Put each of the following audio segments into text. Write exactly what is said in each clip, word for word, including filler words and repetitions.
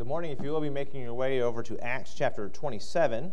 Good morning. If you will be making your way over to Acts chapter twenty-seven,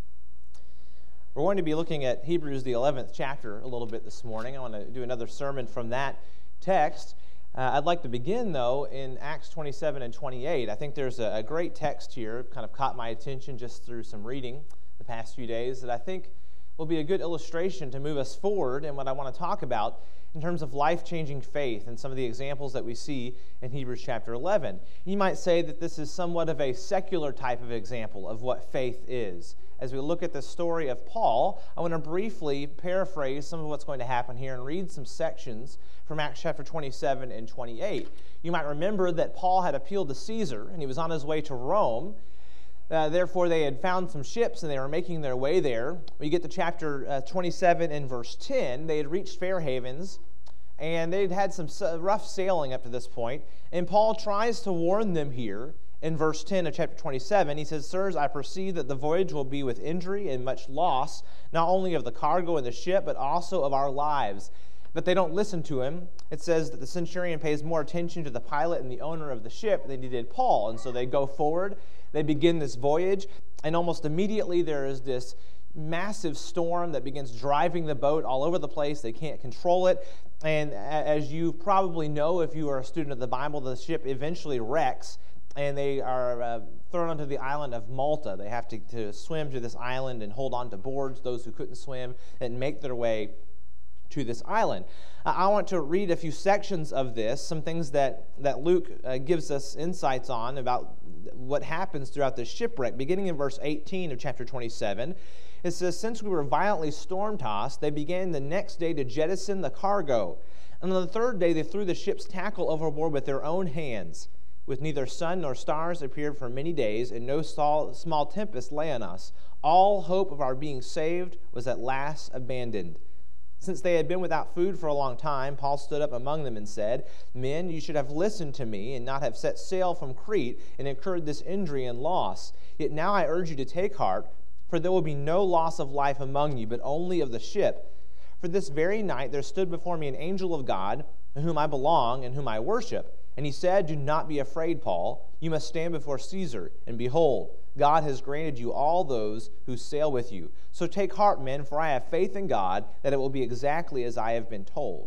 we're going to be looking at Hebrews, the eleventh chapter, a little bit this morning. I want to do another sermon from that text. Uh, I'd like to begin, though, in Acts twenty-seven and twenty-eight. I think there's a, a great text here, kind of caught my attention just through some reading the past few days, that I think will be a good illustration to move us forward in what I want to talk about in terms of life-changing faith and some of the examples that we see in Hebrews chapter eleven. You might say that this is somewhat of a secular type of example of what faith is. As we look at the story of Paul, I want to briefly paraphrase some of what's going to happen here and read some sections from Acts chapter twenty-seven and twenty-eight. You might remember that Paul had appealed to Caesar, and he was on his way to Rome. Uh, therefore, they had found some ships, and they were making their way there. When you get to chapter uh, twenty-seven and verse ten, they had reached Fair Havens, and they'd had some rough sailing up to this point. And Paul tries to warn them here in verse ten of chapter twenty-seven. He says, "Sirs, I perceive that the voyage will be with injury and much loss, not only of the cargo and the ship, but also of our lives." But they don't listen to him. It says that the centurion pays more attention to the pilot and the owner of the ship than he did Paul. And so they go forward. They begin this voyage, and almost immediately there is this massive storm that begins driving the boat all over the place. They can't control it. And as you probably know, if you are a student of the Bible, the ship eventually wrecks, and they are uh, thrown onto the island of Malta. They have to, to swim to this island and hold on to boards, those who couldn't swim, and make their way to this island. I want to read a few sections of this, some things that, that Luke uh, gives us insights on about what happens throughout this shipwreck. Beginning in verse eighteen of chapter twenty-seven, it says, "Since we were violently storm-tossed, they began the next day to jettison the cargo. And on the third day they threw the ship's tackle overboard with their own hands. With neither sun nor stars appeared for many days, and no small, small tempest lay on us. All hope of our being saved was at last abandoned. Since they had been without food for a long time, Paul stood up among them and said, 'Men, you should have listened to me and not have set sail from Crete and incurred this injury and loss. Yet now I urge you to take heart, for there will be no loss of life among you, but only of the ship. For this very night there stood before me an angel of God, to whom I belong and whom I worship. And he said, Do not be afraid, Paul. You must stand before Caesar, and behold, God has granted you all those who sail with you. So take heart, men, for I have faith in God that it will be exactly as I have been told.'"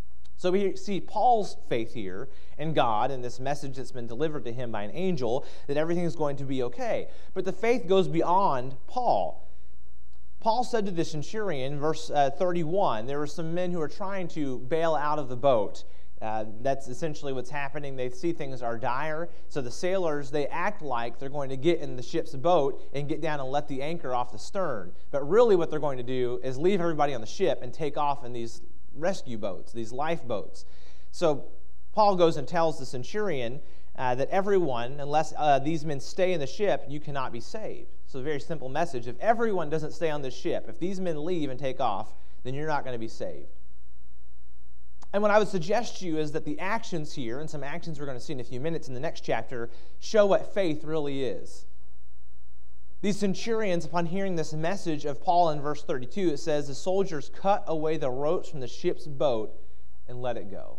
So we see Paul's faith here in God and this message that's been delivered to him by an angel that everything is going to be okay. But the faith goes beyond Paul. Paul said to the centurion, verse uh, thirty-one, there were some men who were trying to bail out of the boat. Uh, that's essentially what's happening. They see things are dire, so the sailors, they act like they're going to get in the ship's boat and get down and let the anchor off the stern. But really what they're going to do is leave everybody on the ship and take off in these rescue boats, these lifeboats. So Paul goes and tells the centurion uh, that everyone, unless uh, these men stay in the ship, you cannot be saved. So a very simple message. If everyone doesn't stay on this ship, if these men leave and take off, then you're not going to be saved. And what I would suggest to you is that the actions here, and some actions we're going to see in a few minutes in the next chapter, show what faith really is. These centurions, upon hearing this message of Paul in verse thirty-two, it says, the soldiers cut away the ropes from the ship's boat and let it go.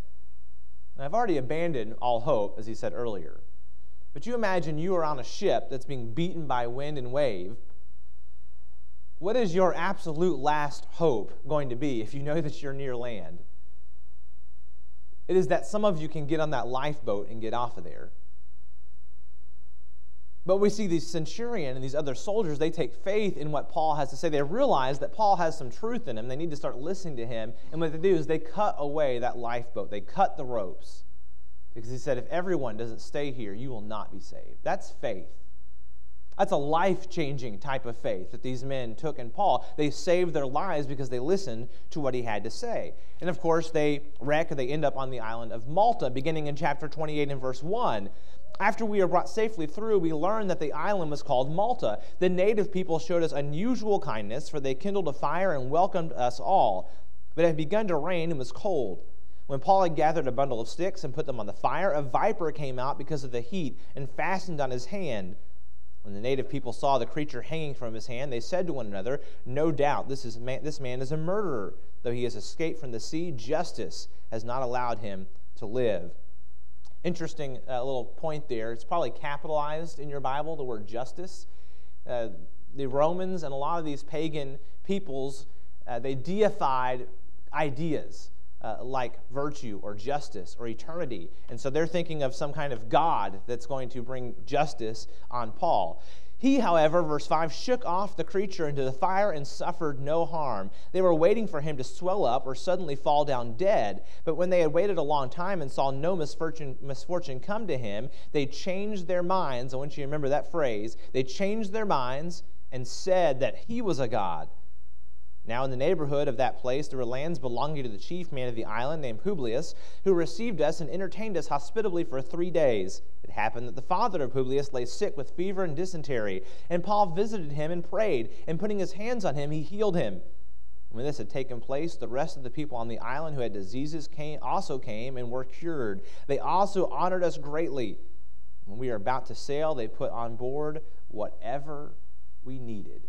And I've already abandoned all hope, as he said earlier. But you imagine you are on a ship that's being beaten by wind and wave. What is your absolute last hope going to be if you know that you're near land? It is that some of you can get on that lifeboat and get off of there. But we see these centurion and these other soldiers, they take faith in what Paul has to say. They realize that Paul has some truth in him. They need to start listening to him. And what they do is they cut away that lifeboat. They cut the ropes. Because he said, if everyone doesn't stay here, you will not be saved. That's faith. That's a life-changing type of faith that these men took in Paul. They saved their lives because they listened to what he had to say. And of course, they wreck and they end up on the island of Malta, beginning in chapter twenty-eight and verse one. After we are brought safely through, we learned that the island was called Malta. The native people showed us unusual kindness, for they kindled a fire and welcomed us all. But it had begun to rain and was cold. When Paul had gathered a bundle of sticks and put them on the fire, a viper came out because of the heat and fastened on his hand. When the native people saw the creature hanging from his hand, they said to one another, "No doubt this is man, this man is a murderer. Though he has escaped from the sea, justice has not allowed him to live." Interesting uh, little point there. It's probably capitalized in your Bible, the word justice. Uh, the Romans and a lot of these pagan peoples, uh, they deified ideas uh, like virtue or justice or eternity. And so they're thinking of some kind of God that's going to bring justice on Paul. He, however, verse five, shook off the creature into the fire and suffered no harm. They were waiting for him to swell up or suddenly fall down dead. But when they had waited a long time and saw no misfortune, misfortune come to him, they changed their minds. I want you to remember that phrase. They changed their minds and said that he was a god. Now in the neighborhood of that place there were lands belonging to the chief man of the island named Publius, who received us and entertained us hospitably for three days. It happened that the father of Publius lay sick with fever and dysentery, and Paul visited him and prayed, and putting his hands on him, he healed him. When this had taken place, the rest of the people on the island who had diseases came, also came and were cured. They also honored us greatly. When we were about to sail, they put on board whatever we needed.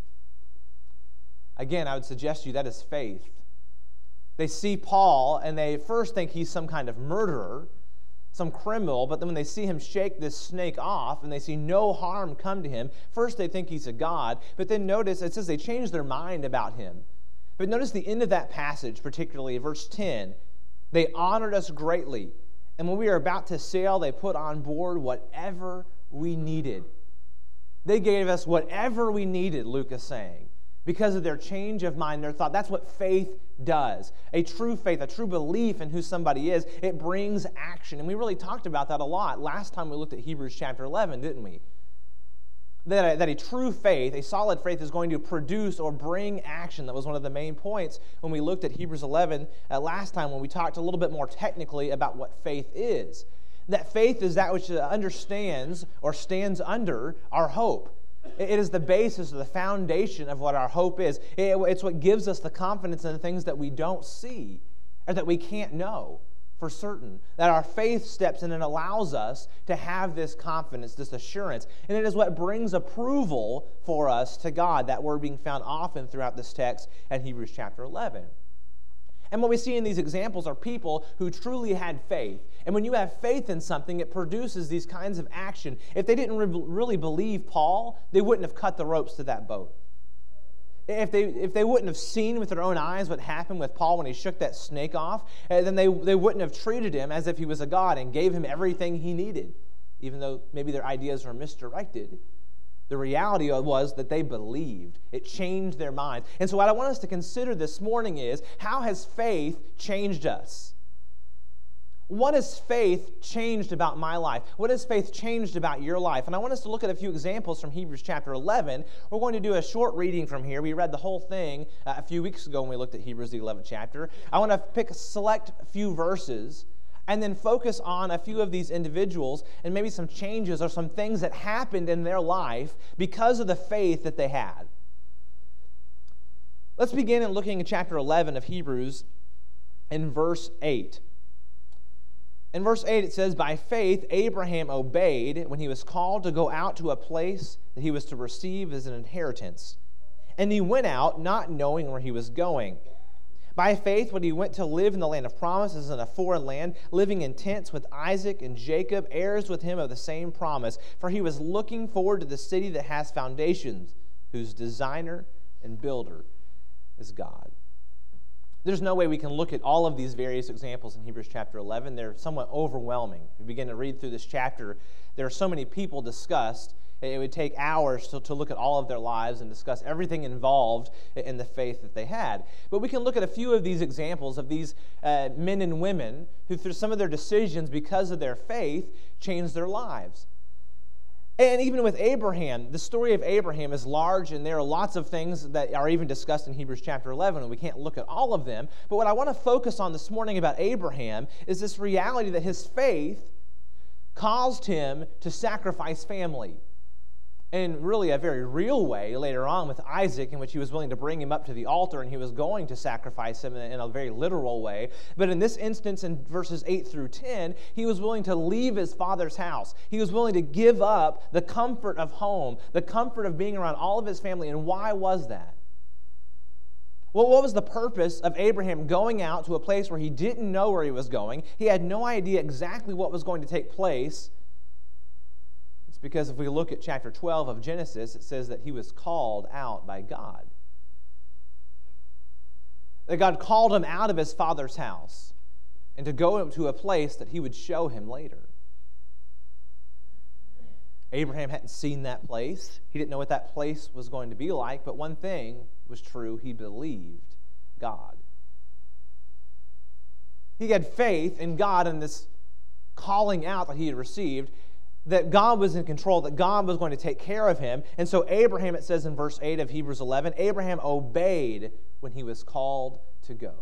Again, I would suggest to you that is faith. They see Paul, and they first think he's some kind of murderer, some criminal, but then when they see him shake this snake off, and they see no harm come to him, first they think he's a god, but then notice it says they change their mind about him. But notice the end of that passage, particularly verse ten. They honored us greatly, and when we were about to sail, they put on board whatever we needed. They gave us whatever we needed, Luke is saying, because of their change of mind, their thought. That's what faith does. A true faith, a true belief in who somebody is, it brings action. And we really talked about that a lot last time we looked at Hebrews chapter eleven, didn't we? That a, that a true faith, a solid faith, is going to produce or bring action. That was one of the main points when we looked at Hebrews eleven uh, last time, when we talked a little bit more technically about what faith is. That faith is that which understands or stands under our hope. It is the basis or the foundation of what our hope is. It's what gives us the confidence in the things that we don't see or that we can't know for certain. That our faith steps in and allows us to have this confidence, this assurance. And it is what brings approval for us to God. That word being found often throughout this text in Hebrews chapter eleven. And what we see in these examples are people who truly had faith. And when you have faith in something, it produces these kinds of action. If they didn't re- really believe Paul, they wouldn't have cut the ropes to that boat. If they if they wouldn't have seen with their own eyes what happened with Paul when he shook that snake off, then they, they wouldn't have treated him as if he was a god and gave him everything he needed, even though maybe their ideas were misdirected. The reality was that they believed. It changed their minds. And so what I want us to consider this morning is, how has faith changed us? What has faith changed about my life? What has faith changed about your life? And I want us to look at a few examples from Hebrews chapter eleven. We're going to do a short reading from here. We read the whole thing uh, a few weeks ago when we looked at Hebrews, the eleventh chapter. I want to pick a select few verses and then focus on a few of these individuals and maybe some changes or some things that happened in their life because of the faith that they had. Let's begin in looking at chapter eleven of Hebrews in verse eight. In verse eight it says, "By faith Abraham obeyed when he was called to go out to a place that he was to receive as an inheritance. And he went out not knowing where he was going. By faith, when he went to live in the land of promises in a foreign land, living in tents with Isaac and Jacob, heirs with him of the same promise, for he was looking forward to the city that has foundations, whose designer and builder is God." There's no way we can look at all of these various examples in Hebrews chapter eleven. They're somewhat overwhelming. If we begin to read through this chapter, there are so many people discussed. It would take hours to, to look at all of their lives and discuss everything involved in the faith that they had. But we can look at a few of these examples of these uh, men and women who, through some of their decisions because of their faith, changed their lives. And even with Abraham, the story of Abraham is large, and there are lots of things that are even discussed in Hebrews chapter eleven, and we can't look at all of them. But what I want to focus on this morning about Abraham is this reality that his faith caused him to sacrifice family. In really a very real way later on with Isaac, in which he was willing to bring him up to the altar and he was going to sacrifice him in a very literal way. But in this instance, in verses eight through ten, he was willing to leave his father's house. He was willing to give up the comfort of home, the comfort of being around all of his family. And why was that? Well, what was the purpose of Abraham going out to a place where he didn't know where he was going? He had no idea exactly what was going to take place. It's because if we look at chapter twelve of Genesis, it says that he was called out by God. That God called him out of his father's house and to go to a place that he would show him later. Abraham hadn't seen that place. He didn't know what that place was going to be like, but one thing was true: he believed God. He had faith in God and this calling out that he had received, that God was in control, that God was going to take care of him. And so Abraham, it says in verse eight of Hebrews eleven, Abraham obeyed when he was called to go.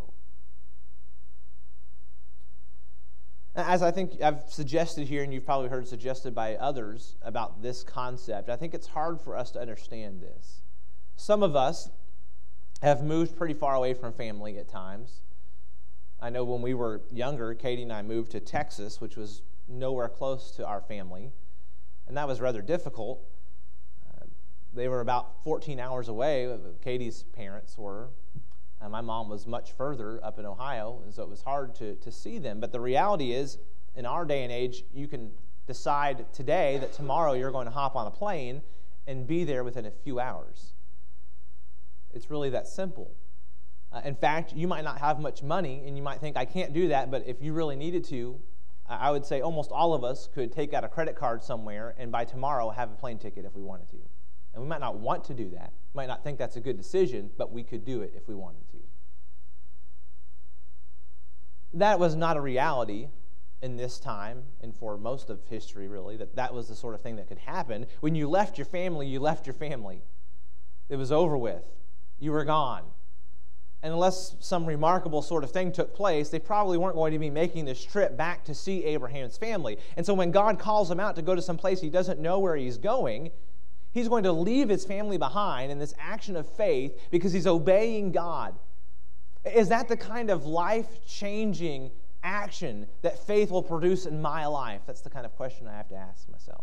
As I think I've suggested here, and you've probably heard suggested by others about this concept, I think it's hard for us to understand this. Some of us have moved pretty far away from family at times. I know when we were younger, Katie and I moved to Texas, which was nowhere close to our family, and that was rather difficult. Uh, they were about fourteen hours away, Katie's parents were. Uh, my mom was much further up in Ohio, and so it was hard to, to see them. But the reality is, in our day and age, you can decide today that tomorrow you're going to hop on a plane and be there within a few hours. It's really that simple. Uh, in fact, you might not have much money, and you might think, I can't do that, but if you really needed to, I would say almost all of us could take out a credit card somewhere and by tomorrow have a plane ticket if we wanted to. And we might not want to do that. We might not think that's a good decision, but we could do it if we wanted to. That was not a reality in this time, and for most of history, really, that that was the sort of thing that could happen. When you left your family, you left your family. It was over with. You were gone. And unless some remarkable sort of thing took place, they probably weren't going to be making this trip back to see Abraham's family. And so when God calls him out to go to some place he doesn't know where he's going, he's going to leave his family behind in this action of faith because he's obeying God. Is that the kind of life-changing action that faith will produce in my life? That's the kind of question I have to ask myself.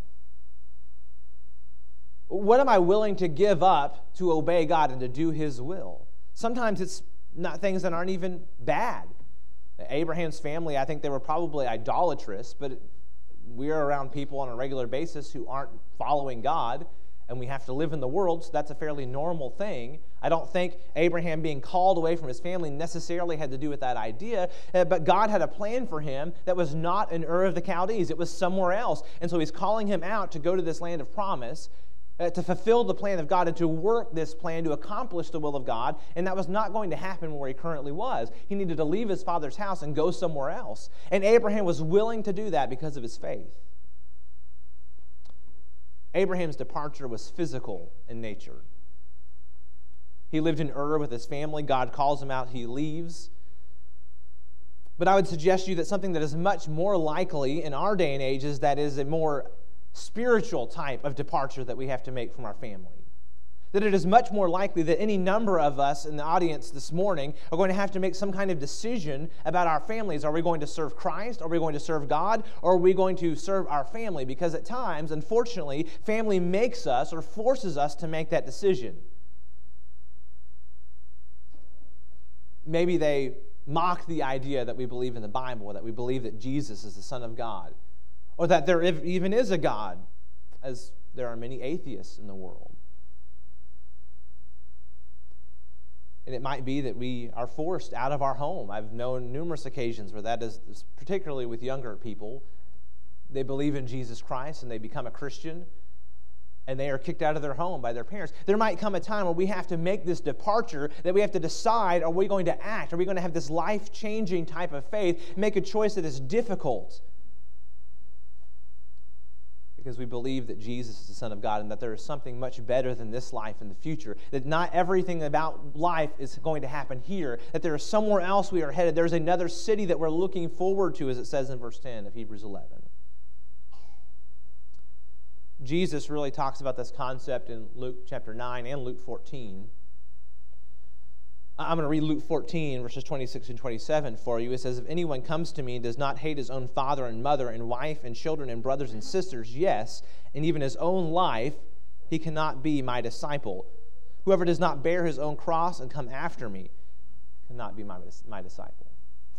What am I willing to give up to obey God and to do his will? Sometimes it's not things that aren't even bad. Abraham's family, I think they were probably idolatrous, but we're around people on a regular basis who aren't following God, and we have to live in the world, so that's a fairly normal thing. I don't think Abraham being called away from his family necessarily had to do with that idea, but God had a plan for him that was not in Ur of the Chaldees. It was somewhere else, and so he's calling him out to go to this land of promise, Uh, to fulfill the plan of God and to work this plan to accomplish the will of God, and that was not going to happen where he currently was. He needed to leave his father's house and go somewhere else, and Abraham was willing to do that because of his faith. Abraham's departure was physical in nature. He lived in Ur with his family. God calls him out. He leaves. But I would suggest to you that something that is much more likely in our day and age is that is a more spiritual type of departure that we have to make from our family. That it is much more likely that any number of us in the audience this morning are going to have to make some kind of decision about our families. Are we going to serve Christ? Are we going to serve God? Or are we going to serve our family? Because at times, unfortunately, family makes us or forces us to make that decision. Maybe they mock the idea that we believe in the Bible, that we believe that Jesus is the Son of God, or that there even is a God, as there are many atheists in the world. And it might be that we are forced out of our home. I've known numerous occasions where that is, particularly with younger people, they believe in Jesus Christ and they become a Christian, and they are kicked out of their home by their parents. There might come a time where we have to make this departure, that we have to decide, are we going to act? Are we going to have this life-changing type of faith, make a choice that is difficult? Because we believe that Jesus is the Son of God and that there is something much better than this life in the future. That not everything about life is going to happen here. That there is somewhere else we are headed. There's another city that we're looking forward to, as it says in verse ten of Hebrews eleven. Jesus really talks about this concept in Luke chapter nine and Luke fourteen. I'm going to read Luke fourteen, verses twenty-six and twenty-seven for you. It says, if anyone comes to me and does not hate his own father and mother and wife and children and brothers and sisters, yes, and even his own life, he cannot be my disciple. Whoever does not bear his own cross and come after me cannot be my, my disciple.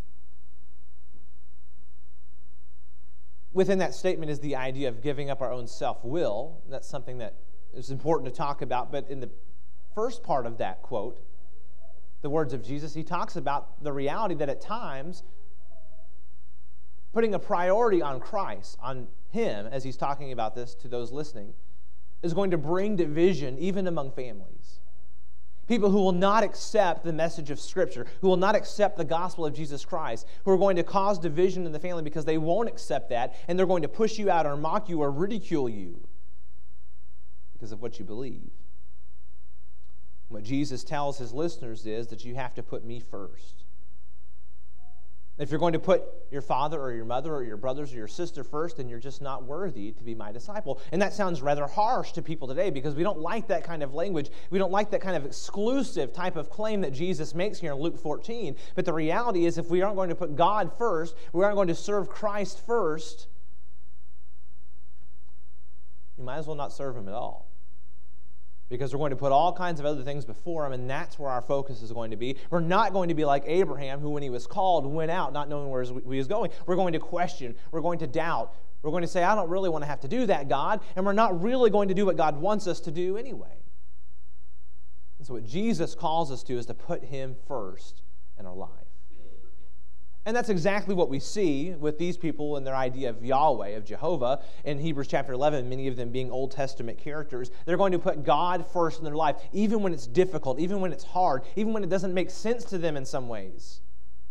Within that statement is the idea of giving up our own self-will. That's something that is important to talk about. But in the first part of that quote, the words of Jesus, he talks about the reality that at times, putting a priority on Christ, on him, as he's talking about this to those listening, is going to bring division even among families. People who will not accept the message of Scripture, who will not accept the gospel of Jesus Christ, who are going to cause division in the family because they won't accept that, and they're going to push you out or mock you or ridicule you because of what you believe. What Jesus tells his listeners is that you have to put me first. If you're going to put your father or your mother or your brothers or your sister first, then you're just not worthy to be my disciple. And that sounds rather harsh to people today because we don't like that kind of language. We don't like that kind of exclusive type of claim that Jesus makes here in Luke fourteen. But the reality is, if we aren't going to put God first, we aren't going to serve Christ first, you might as well not serve him at all. Because we're going to put all kinds of other things before him, and that's where our focus is going to be. We're not going to be like Abraham, who when he was called, went out not knowing where he was going. We're going to question. We're going to doubt. We're going to say, I don't really want to have to do that, God, and we're not really going to do what God wants us to do anyway. And so what Jesus calls us to is to put him first in our life. And that's exactly what we see with these people and their idea of Yahweh, of Jehovah. In Hebrews chapter eleven, many of them being Old Testament characters, they're going to put God first in their life, even when it's difficult, even when it's hard, even when it doesn't make sense to them in some ways.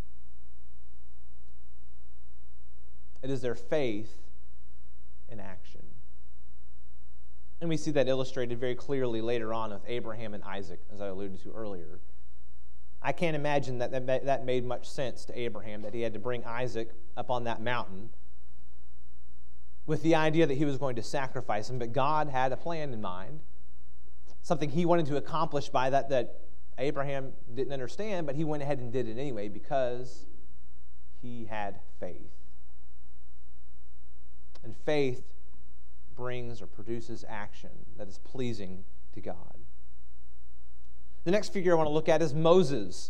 It is their faith in action. And we see that illustrated very clearly later on with Abraham and Isaac, as I alluded to earlier. I can't imagine that that, that made much sense to Abraham, that he had to bring Isaac up on that mountain with the idea that he was going to sacrifice him. But God had a plan in mind, something he wanted to accomplish by that that Abraham didn't understand, but he went ahead and did it anyway because he had faith. And faith brings or produces action that is pleasing to God. The next figure I want to look at is Moses.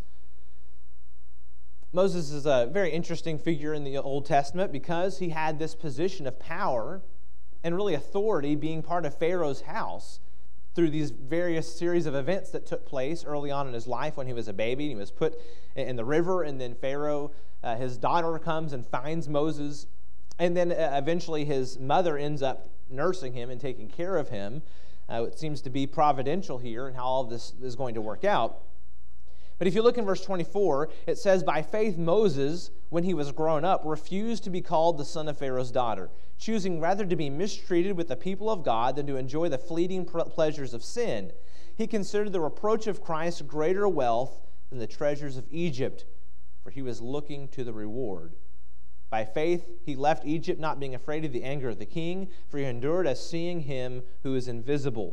Moses is a very interesting figure in the Old Testament because he had this position of power and really authority, being part of Pharaoh's house through these various series of events that took place early on in his life when he was a baby. And he was put in the river, and then Pharaoh, uh, his daughter, comes and finds Moses. And then uh, eventually his mother ends up nursing him and taking care of him. Uh, it seems to be providential here and how all of this is going to work out. But if you look in verse twenty-four, it says, by faith Moses, when he was grown up, refused to be called the son of Pharaoh's daughter, choosing rather to be mistreated with the people of God than to enjoy the fleeting pleasures of sin. He considered the reproach of Christ greater wealth than the treasures of Egypt, for he was looking to the reward. By faith, he left Egypt, not being afraid of the anger of the king, for he endured as seeing him who is invisible.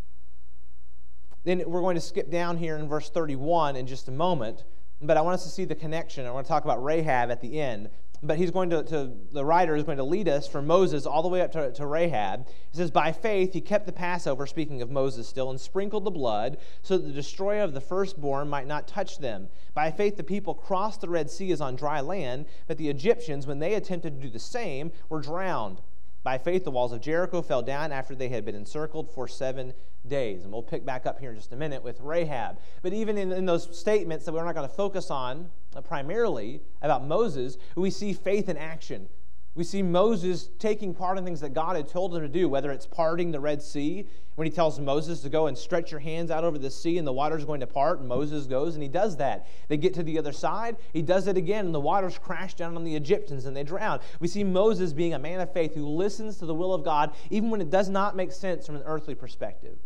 Then we're going to skip down here in verse thirty-one in just a moment, but I want us to see the connection. I want to talk about Rahab at the end. But he's going to, to the writer is going to lead us from Moses all the way up to, to Rahab. He says, by faith he kept the Passover, speaking of Moses still, and sprinkled the blood, so that the destroyer of the firstborn might not touch them. By faith the people crossed the Red Sea as on dry land, but the Egyptians, when they attempted to do the same, were drowned. By faith the walls of Jericho fell down after they had been encircled for seven days. And we'll pick back up here in just a minute with Rahab. But even in, in those statements that we're not going to focus on uh, primarily about Moses, we see faith in action. We see Moses taking part in things that God had told him to do, whether it's parting the Red Sea, when he tells Moses to go and stretch your hands out over the sea and the water's going to part, and Moses goes and he does that. They get to the other side, he does it again, and the waters crash down on the Egyptians and they drown. We see Moses being a man of faith who listens to the will of God even when it does not make sense from an earthly perspective.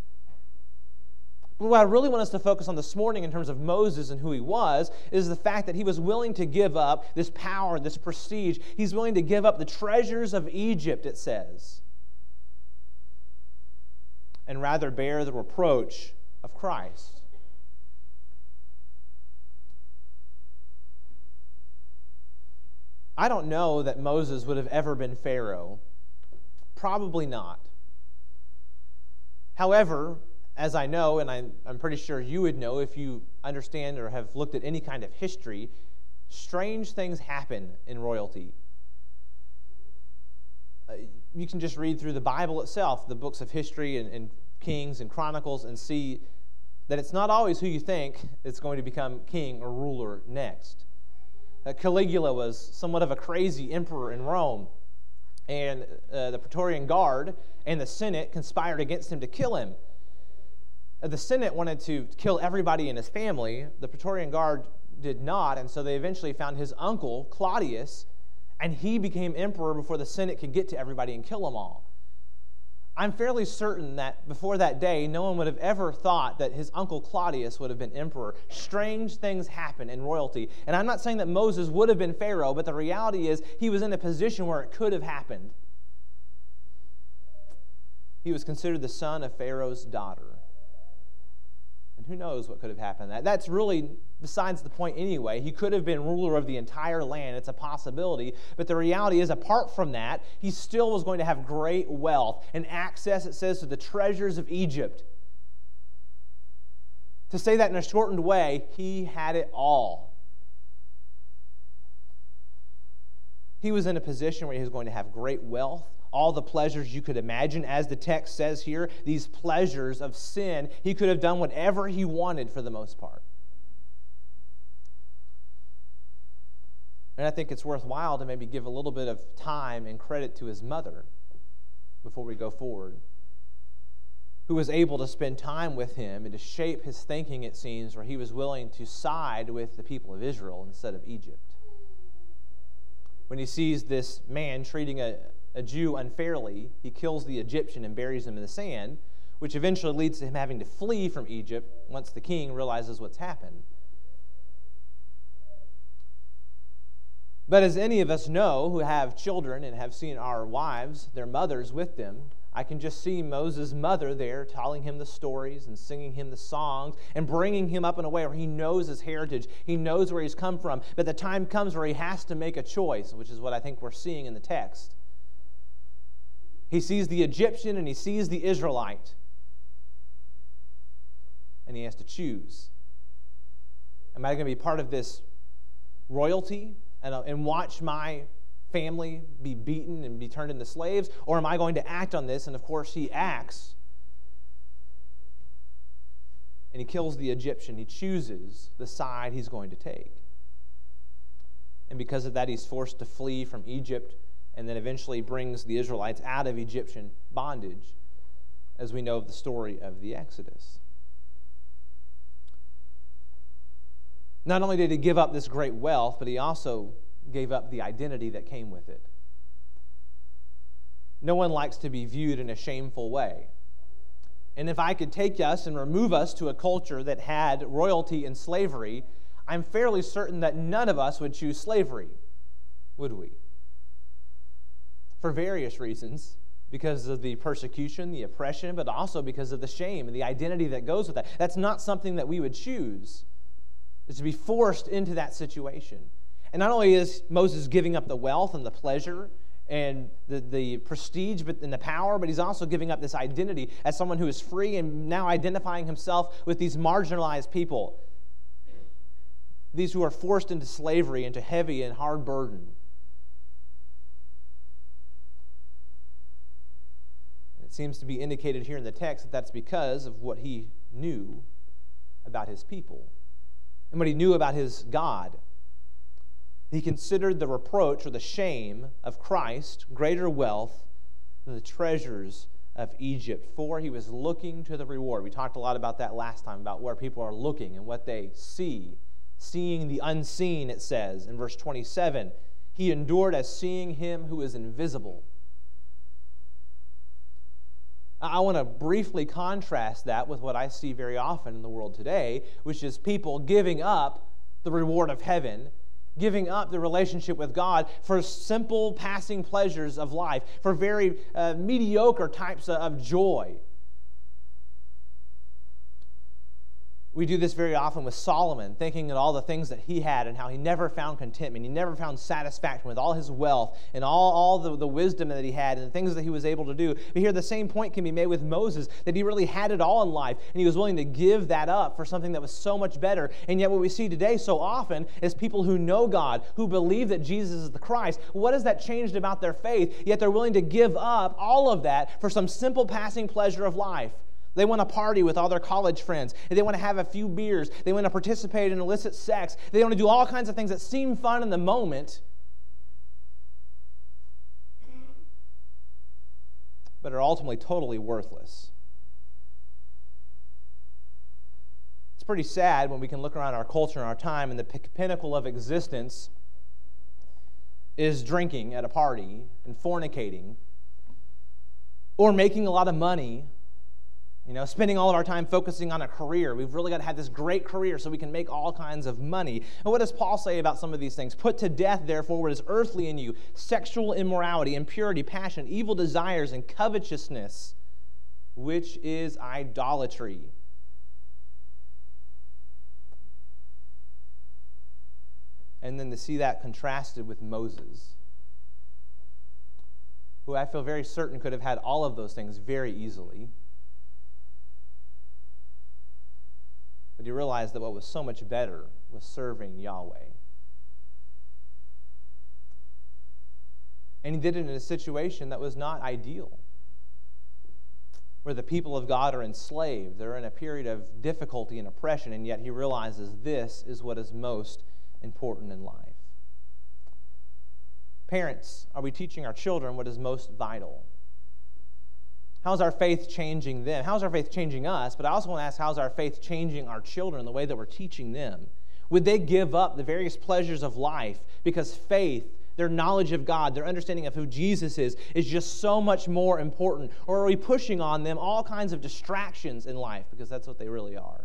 But what I really want us to focus on this morning in terms of Moses and who he was is the fact that he was willing to give up this power, this prestige. He's willing to give up the treasures of Egypt, it says, and rather bear the reproach of Christ. I don't know that Moses would have ever been Pharaoh. Probably not. However, as I know, and I'm, I'm pretty sure you would know if you understand or have looked at any kind of history, strange things happen in royalty. Uh, you can just read through the Bible itself, the books of history and, and Kings and Chronicles, and see that it's not always who you think is going to become king or ruler next. Uh, Caligula was somewhat of a crazy emperor in Rome, and uh, the Praetorian Guard and the Senate conspired against him to kill him. Uh, the Senate wanted to kill everybody in his family. The Praetorian Guard did not, and so they eventually found his uncle, Claudius, and he became emperor before the Senate could get to everybody and kill them all. I'm fairly certain that before that day, no one would have ever thought that his uncle Claudius would have been emperor. Strange things happen in royalty. And I'm not saying that Moses would have been Pharaoh, but the reality is he was in a position where it could have happened. He was considered the son of Pharaoh's daughter. And who knows what could have happened. That That's really besides the point anyway. He could have been ruler of the entire land. It's a possibility. But the reality is, apart from that, he still was going to have great wealth and access, it says, to the treasures of Egypt. To say that in a shortened way, he had it all. He was in a position where he was going to have great wealth, all the pleasures you could imagine. As the text says here, these pleasures of sin, he could have done whatever he wanted for the most part. And I think it's worthwhile to maybe give a little bit of time and credit to his mother before we go forward, who was able to spend time with him and to shape his thinking, it seems, where he was willing to side with the people of Israel instead of Egypt. When he sees this man treating a, a Jew unfairly, he kills the Egyptian and buries him in the sand, which eventually leads to him having to flee from Egypt once the king realizes what's happened. But as any of us know who have children and have seen our wives, their mothers with them, I can just see Moses' mother there telling him the stories and singing him the songs and bringing him up in a way where he knows his heritage, he knows where he's come from, but the time comes where he has to make a choice, which is what I think we're seeing in the text. He sees the Egyptian and he sees the Israelite, and he has to choose. Am I going to be part of this royalty and, uh, and watch my family be beaten and be turned into slaves? Or am I going to act on this? And of course he acts. And he kills the Egyptian. He chooses the side he's going to take. And because of that, he's forced to flee from Egypt, and then eventually brings the Israelites out of Egyptian bondage, as we know of the story of the Exodus. Not only did he give up this great wealth, but he also gave up the identity that came with it. No one likes to be viewed in a shameful way. And if I could take us and remove us to a culture that had royalty and slavery, I'm fairly certain that none of us would choose slavery, would we? For various reasons, because of the persecution, the oppression, but also because of the shame and the identity that goes with that. That's not something that we would choose, is to be forced into that situation. And not only is Moses giving up the wealth and the pleasure and the, the prestige but, and the power, but he's also giving up this identity as someone who is free and now identifying himself with these marginalized people, these who are forced into slavery, into heavy and hard burden. And it seems to be indicated here in the text that that's because of what he knew about his people and what he knew about his God. He considered the reproach or the shame of Christ greater wealth than the treasures of Egypt, for he was looking to the reward. We talked a lot about that last time, about where people are looking and what they see. Seeing the unseen, it says in verse twenty-seven. He endured as seeing him who is invisible. I want to briefly contrast that with what I see very often in the world today, which is people giving up the reward of heaven, giving up the relationship with God for simple passing pleasures of life, for very uh, mediocre types of joy. We do this very often with Solomon, thinking of all the things that he had and how he never found contentment. He never found satisfaction with all his wealth and all, all the, the wisdom that he had and the things that he was able to do. But here the same point can be made with Moses, that he really had it all in life, and he was willing to give that up for something that was so much better. And yet what we see today so often is people who know God, who believe that Jesus is the Christ. What has that changed about their faith? Yet they're willing to give up all of that for some simple passing pleasure of life. They want to party with all their college friends. They want to have a few beers. They want to participate in illicit sex. They want to do all kinds of things that seem fun in the moment, but are ultimately totally worthless. It's pretty sad when we can look around our culture and our time, and the pinnacle of existence is drinking at a party and fornicating or making a lot of money. You know, spending all of our time focusing on a career. We've really got to have this great career so we can make all kinds of money. And what does Paul say about some of these things? Put to death, therefore, what is earthly in you, sexual immorality, impurity, passion, evil desires, and covetousness, which is idolatry. And then to see that contrasted with Moses, who I feel very certain could have had all of those things very easily. But he realized that what was so much better was serving Yahweh. And he did it in a situation that was not ideal, where the people of God are enslaved. They're in a period of difficulty and oppression, and yet he realizes this is what is most important in life. Parents, are we teaching our children what is most vital? How's our faith changing them? How's our faith changing us? But I also want to ask, how's our faith changing our children, the way that we're teaching them? Would they give up the various pleasures of life because faith, their knowledge of God, their understanding of who Jesus is, is just so much more important? Or are we pushing on them all kinds of distractions in life because that's what they really are?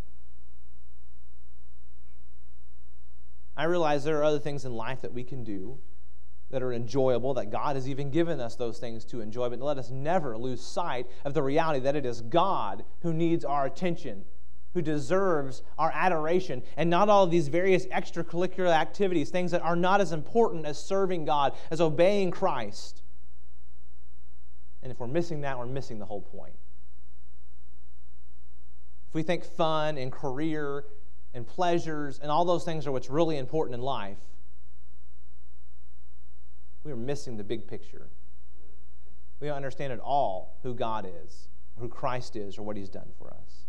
I realize there are other things in life that we can do that are enjoyable, that God has even given us those things to enjoy, but let us never lose sight of the reality that it is God who needs our attention, who deserves our adoration, and not all of these various extracurricular activities, things that are not as important as serving God, as obeying Christ. And if we're missing that, we're missing the whole point. If we think fun and career and pleasures and all those things are what's really important in life, we are missing the big picture. We don't understand at all who God is, who Christ is, or what He's done for us.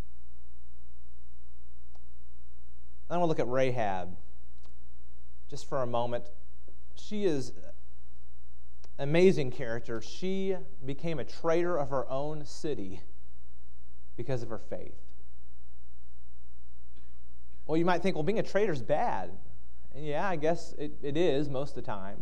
I want to look at Rahab just for a moment. She is an amazing character. She became a traitor of her own city because of her faith. Well, you might think, well, being a traitor is bad. And yeah, I guess it, it is most of the time.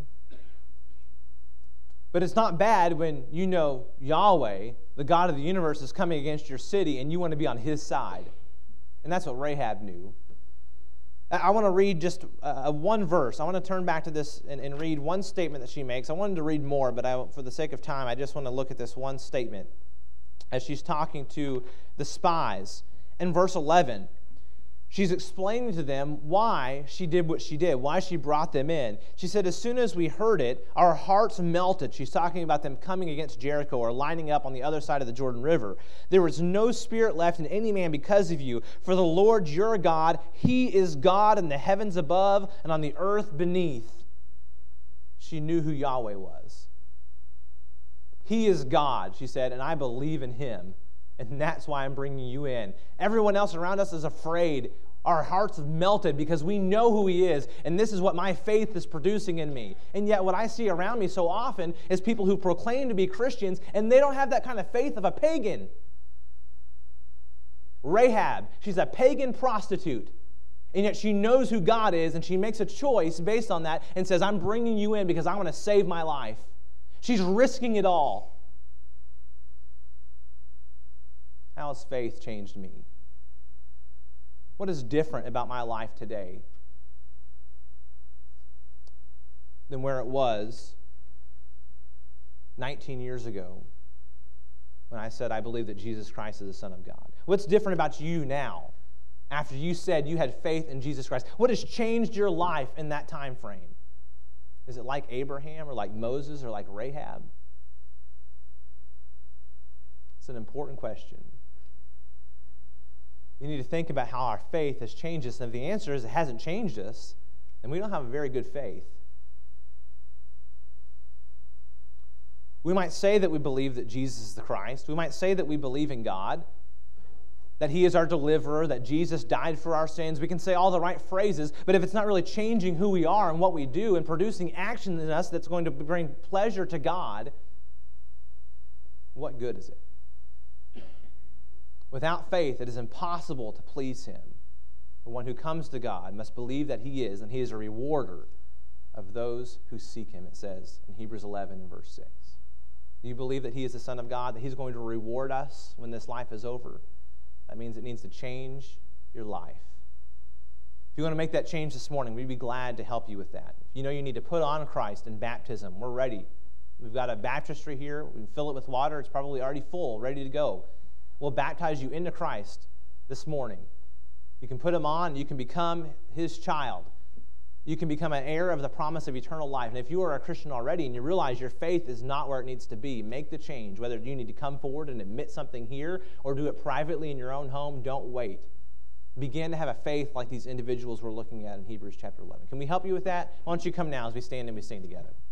But it's not bad when you know Yahweh, the God of the universe, is coming against your city and you want to be on His side. And that's what Rahab knew. I want to read just uh, one verse. I want to turn back to this and, and read one statement that she makes. I wanted to read more, but I, for the sake of time, I just want to look at this one statement as she's talking to the spies. In verse eleven, she's explaining to them why she did what she did, why she brought them in. She said, as soon as we heard it, our hearts melted. She's talking about them coming against Jericho or lining up on the other side of the Jordan River. There was no spirit left in any man because of you. For the Lord your God, He is God in the heavens above and on the earth beneath. She knew who Yahweh was. He is God, she said, and I believe in Him. And that's why I'm bringing you in. Everyone else around us is afraid. Our hearts have melted because we know who He is, and this is what my faith is producing in me. And yet what I see around me so often is people who proclaim to be Christians, and they don't have that kind of faith of a pagan. Rahab, she's a pagan prostitute, and yet she knows who God is, and she makes a choice based on that and says, I'm bringing you in because I want to save my life. She's risking it all. How has faith changed me? What is different about my life today than where it was nineteen years ago when I said I believe that Jesus Christ is the Son of God? What's different about you now after you said you had faith in Jesus Christ? What has changed your life in that time frame? Is it like Abraham or like Moses or like Rahab? It's an important question. We need to think about how our faith has changed us. And if the answer is it hasn't changed us, then we don't have a very good faith. We might say that we believe that Jesus is the Christ. We might say that we believe in God, that He is our deliverer, that Jesus died for our sins. We can say all the right phrases, but if it's not really changing who we are and what we do and producing action in us that's going to bring pleasure to God, what good is it? Without faith, it is impossible to please Him. The one who comes to God must believe that He is, and He is a rewarder of those who seek Him, it says in Hebrews eleven and verse six. Do you believe that He is the Son of God, that He's going to reward us when this life is over? That means it needs to change your life. If you want to make that change this morning, we'd be glad to help you with that. If you know you need to put on Christ in baptism, we're ready. We've got a baptistry here. We can fill it with water. It's probably already full, ready to go. We'll baptize you into Christ this morning. You can put Him on. You can become His child. You can become an heir of the promise of eternal life. And if you are a Christian already and you realize your faith is not where it needs to be, make the change. Whether you need to come forward and admit something here or do it privately in your own home, don't wait. Begin to have a faith like these individuals we're looking at in Hebrews chapter eleven. Can we help you with that? Why don't you come now as we stand and we sing together?